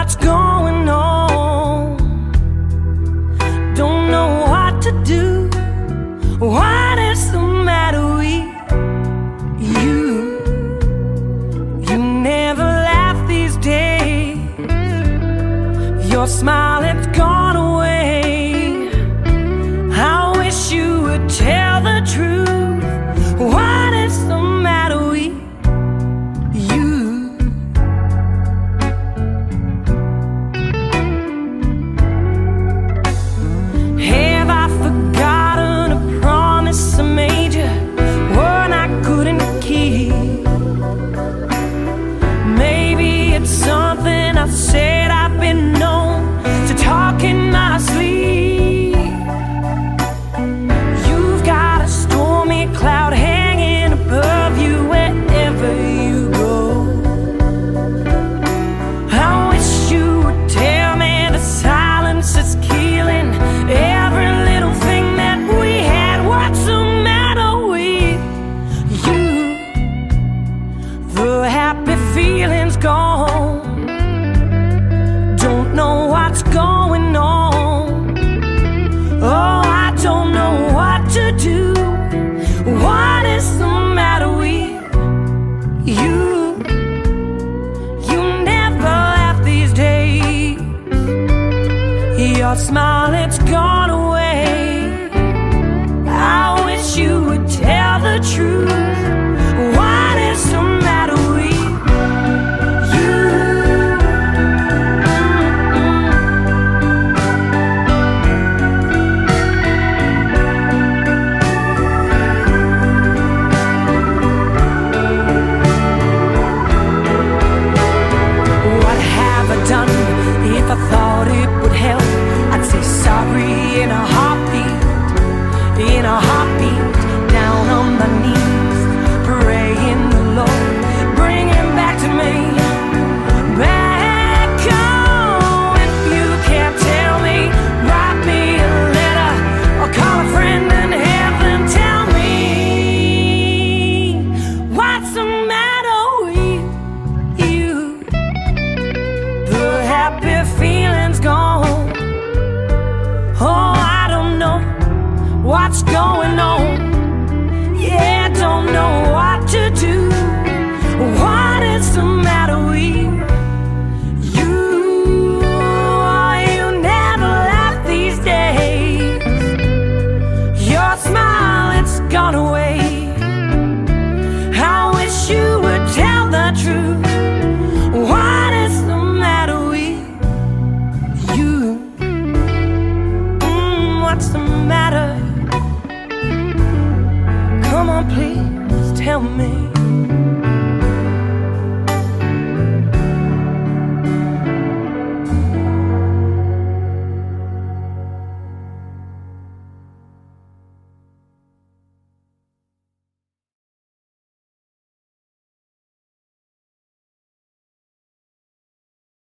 what's going on. Don't know what to do. What is the matter with you? You never laugh these days. Your smile has gone away. I wish you would tell the truth. What is the matter with you? Have I forgotten a promise I made you, one I couldn't keep? Maybe it's something I said. I've been known to talk in my sleep. You've got a stormy cloud hanging above you wherever you go. I wish you would tell me the silence is killing every little thing that we had. What's the matter with you? The happy feeling's gone. Don't know what's going on. Oh, I don't know what to do. What is the matter with you? You never laugh these days. Your smile, it's gone away. I wish you would tell the truth. What is the matter with you? What have I done? If I thought it would help, I'd say sorry in a heartbeat, in a heartbeat. Down on my knees, praying the Lord bring him back to me. Back home. If you can't tell me, write me a letter or call a friend in heaven. Tell me what's the matter with you? The happy feeling's gone. Oh, I don't know what's going on.